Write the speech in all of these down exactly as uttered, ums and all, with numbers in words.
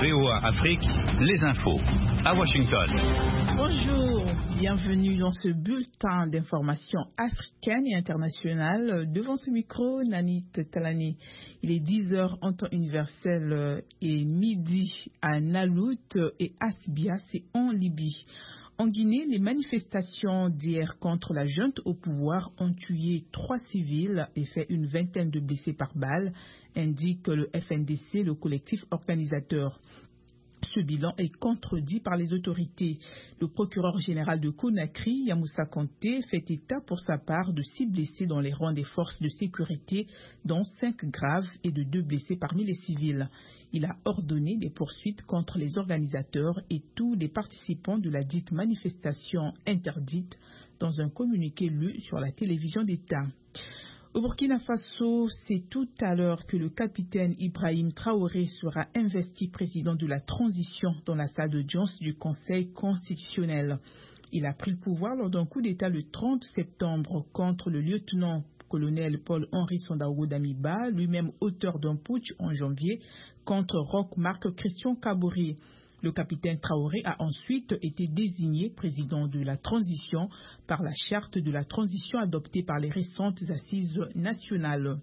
V O A Afrique, les infos à Washington. Bonjour, bienvenue dans ce bulletin d'information africaine et internationale. Devant ce micro, Nanit Talani. Il est dix heures en temps universel et midi à Nalout et Asbia, c'est en Libye. En Guinée, les manifestations d'hier contre la junte au pouvoir ont tué trois civils et fait une vingtaine de blessés par balle, indique le F N D C, le collectif organisateur. Ce bilan est contredit par les autorités. Le procureur général de Conakry, Yamoussa Kanté, fait état pour sa part de six blessés dans les rangs des forces de sécurité, dont cinq graves et de deux blessés parmi les civils. Il a ordonné des poursuites contre les organisateurs et tous les participants de la dite manifestation interdite dans un communiqué lu sur la télévision d'État. Au Burkina Faso, c'est tout à l'heure que le capitaine Ibrahim Traoré sera investi président de la transition dans la salle d'audience du Conseil constitutionnel. Il a pris le pouvoir lors d'un coup d'État le trente septembre contre le lieutenant-colonel Paul-Henri Sandaogo Damiba, lui-même auteur d'un putsch en janvier contre Roch Marc Christian Kaboré. Le capitaine Traoré a ensuite été désigné président de la transition par la charte de la transition adoptée par les récentes assises nationales.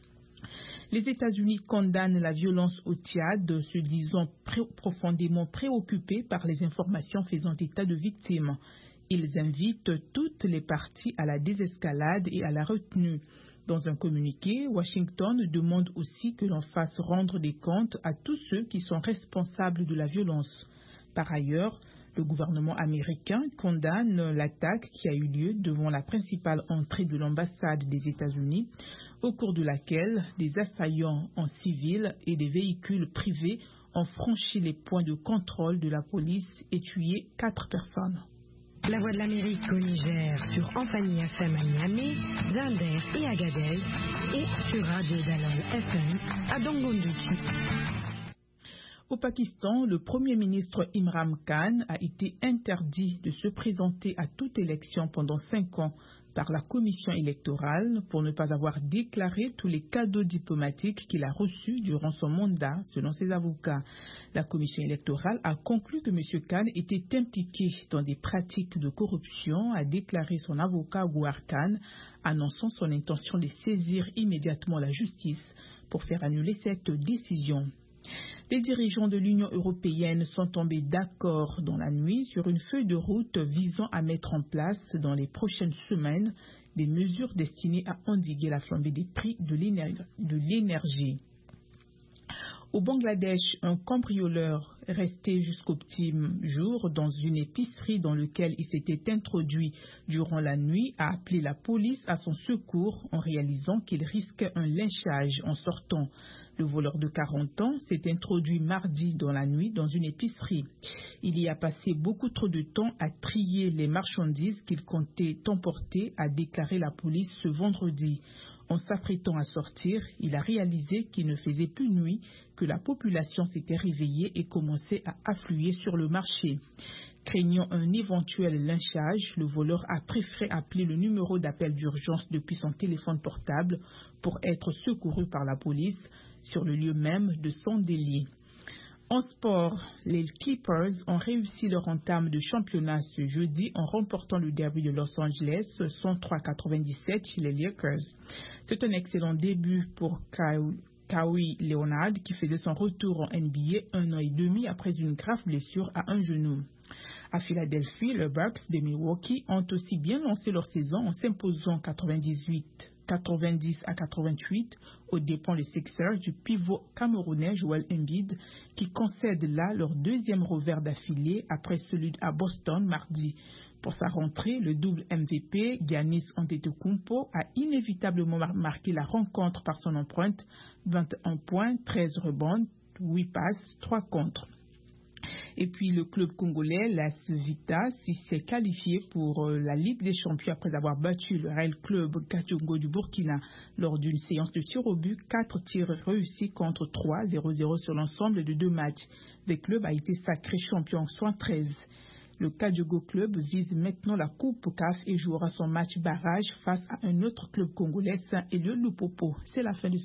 Les États-Unis condamnent la violence au Tchad, se disant pré- profondément préoccupés par les informations faisant état de victimes. Ils invitent toutes les parties à la désescalade et à la retenue. Dans un communiqué, Washington demande aussi que l'on fasse rendre des comptes à tous ceux qui sont responsables de la violence. Par ailleurs, le gouvernement américain condamne l'attaque qui a eu lieu devant la principale entrée de l'ambassade des États-Unis, au cours de laquelle des assaillants en civil et des véhicules privés ont franchi les points de contrôle de la police et tué quatre personnes. La Voix de l'Amérique au Niger sur Amphani F M à Niamey, Zinder et Agadez et sur Radio Dalol F M à Dongondouchi. Au Pakistan, le Premier ministre Imran Khan a été interdit de se présenter à toute élection pendant cinq ans par la commission électorale pour ne pas avoir déclaré tous les cadeaux diplomatiques qu'il a reçus durant son mandat, selon ses avocats. La commission électorale a conclu que M. Khan était impliqué dans des pratiques de corruption, a déclaré son avocat Gouhar Khan, annonçant son intention de saisir immédiatement la justice pour faire annuler cette décision. Les dirigeants de l'Union européenne sont tombés d'accord dans la nuit sur une feuille de route visant à mettre en place dans les prochaines semaines des mesures destinées à endiguer la flambée des prix de l'énergie. Au Bangladesh, un cambrioleur resté jusqu'au petit jour dans une épicerie dans laquelle il s'était introduit durant la nuit a appelé la police à son secours en réalisant qu'il risquait un lynchage en sortant. Le voleur de quarante ans s'est introduit mardi dans la nuit dans une épicerie. Il y a passé beaucoup trop de temps à trier les marchandises qu'il comptait emporter, a déclaré la police ce vendredi. En s'apprêtant à sortir, il a réalisé qu'il ne faisait plus nuit, que la population s'était réveillée et commençait à affluer sur le marché. Craignant un éventuel lynchage, le voleur a préféré appeler le numéro d'appel d'urgence depuis son téléphone portable pour être secouru par la police sur le lieu même de son délit. En sport, les Clippers ont réussi leur entame de championnat ce jeudi en remportant le derby de Los Angeles cent trois à quatre-vingt-dix-sept chez les Lakers. C'est un excellent début pour Kawhi Leonard qui faisait son retour en N B A un an et demi après une grave blessure à un genou. À Philadelphie, les Bucks de Milwaukee ont aussi bien lancé leur saison en s'imposant quatre-vingt-dix-huit quatre-vingt-dix à quatre-vingt-huit aux dépens des Sixers du pivot camerounais Joel Embiid qui concède là leur deuxième revers d'affilée après celui à Boston mardi. Pour sa rentrée, le double M V P Giannis Antetokounmpo a inévitablement marqué la rencontre par son empreinte, vingt et un points, treize rebonds, huit passes, trois contres. Et puis le club congolais, l'A S Vita, s'est qualifié pour la Ligue des Champions après avoir battu le Real Club Kachongo du Burkina lors d'une séance de tir au but, quatre tirs réussis contre trois, zéro zéro sur l'ensemble de deux matchs. Le club a été sacré champion en soixante-treize. Le Kachongo Club vise maintenant la Coupe C A F et jouera son match barrage face à un autre club congolais, Saint-Éloi Lupopo. C'est la fin de